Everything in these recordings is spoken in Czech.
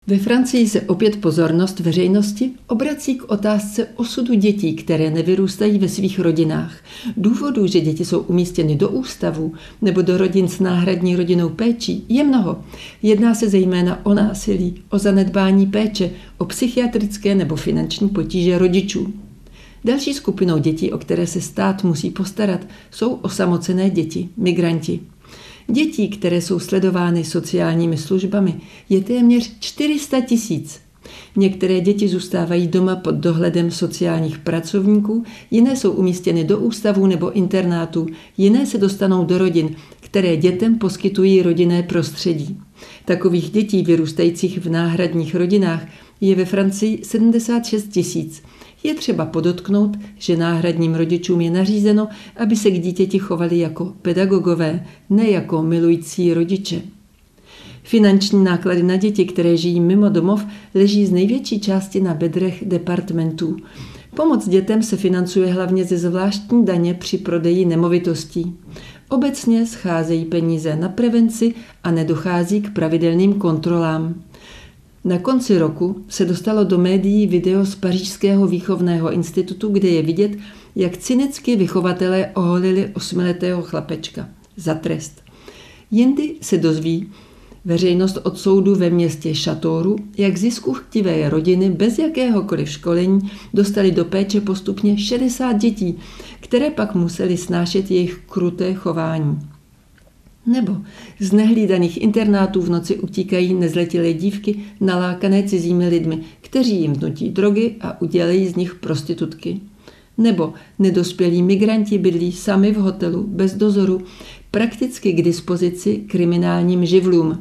Ve Francii se opět pozornost veřejnosti obrací k otázce osudu dětí, které nevyrůstají ve svých rodinách. Důvodů, že děti jsou umístěny do ústavů nebo do rodin s náhradní rodinnou péčí, je mnoho. Jedná se zejména o násilí, o zanedbání péče, o psychiatrické nebo finanční potíže rodičů. Další skupinou dětí, o které se stát musí postarat, jsou osamocené děti, migranti. Dětí, které jsou sledovány sociálními službami, je téměř 400 000. Některé děti zůstávají doma pod dohledem sociálních pracovníků, jiné jsou umístěny do ústavů nebo internátů, jiné se dostanou do rodin, které dětem poskytují rodinné prostředí. Takových dětí vyrůstajících v náhradních rodinách je ve Francii 76 000. Je třeba podotknout, že náhradním rodičům je nařízeno, aby se k dítěti chovali jako pedagogové, ne jako milující rodiče. Finanční náklady na děti, které žijí mimo domov, leží z největší části na bedrech departementů. Pomoc dětem se financuje hlavně ze zvláštní daně při prodeji nemovitostí. Obecně scházejí peníze na prevenci a nedochází k pravidelným kontrolám. Na konci roku se dostalo do médií video z Pařížského výchovného institutu, kde je vidět, jak cynicky vychovatelé oholili 8letého chlapečka za trest. Jindy se dozví veřejnost od soudu ve městě Châteauroux, jak ziskuchtivé rodiny bez jakéhokoliv školení dostali do péče postupně 60 dětí, které pak museli snášet jejich kruté chování. Nebo z nehlídaných internátů v noci utíkají nezletilé dívky nalákané cizími lidmi, kteří jim vnutí drogy a udělají z nich prostitutky. Nebo nedospělí migranti bydlí sami v hotelu, bez dozoru, prakticky k dispozici kriminálním živlům.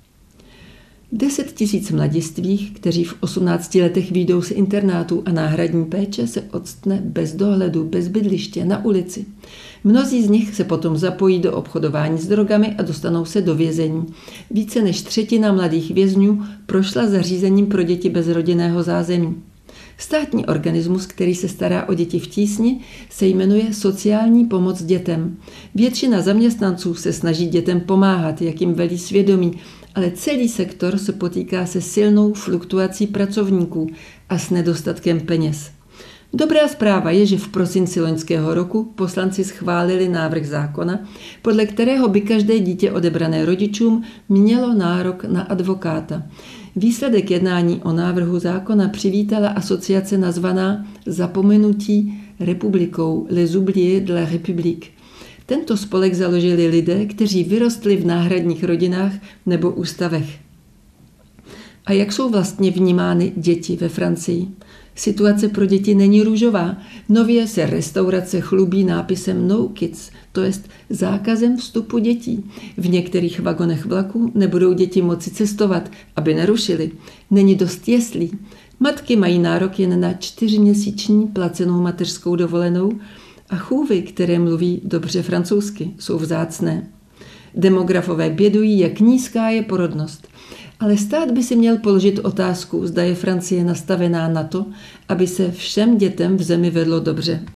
10 000 mladistvých, kteří v 18 letech vyjdou z internátů a náhradní péče, se odstne bez dohledu, bez bydliště, na ulici. Mnozí z nich se potom zapojí do obchodování s drogami a dostanou se do vězení. Více než 1/3 mladých vězňů prošla zařízením pro děti bez rodinného zázemí. Státní organismus, který se stará o děti v tísni, se jmenuje Sociální pomoc dětem. Většina zaměstnanců se snaží dětem pomáhat, jak jim velí svědomí, ale celý sektor se potýká se silnou fluktuací pracovníků a s nedostatkem peněz. Dobrá zpráva je, že v prosinci loňského roku poslanci schválili návrh zákona, podle kterého by každé dítě odebrané rodičům mělo nárok na advokáta. Výsledek jednání o návrhu zákona přivítala asociace nazvaná Zapomenutí republikou Les Oubliés de la République. Tento spolek založili lidé, kteří vyrostli v náhradních rodinách nebo ústavech. A jak jsou vlastně vnímány děti ve Francii? Situace pro děti není růžová. Nově se restaurace chlubí nápisem No Kids, to jest zákazem vstupu dětí. V některých vagonech vlaku nebudou děti moci cestovat, aby nerušily. Není dost jeslí. Matky mají nárok jen na 4měsíční placenou mateřskou dovolenou a chůvy, které mluví dobře francouzsky, jsou vzácné. Demografové bědují, jak nízká je porodnost. Ale stát by si měl položit otázku, zda je Francie nastavená na to, aby se všem dětem v zemi vedlo dobře.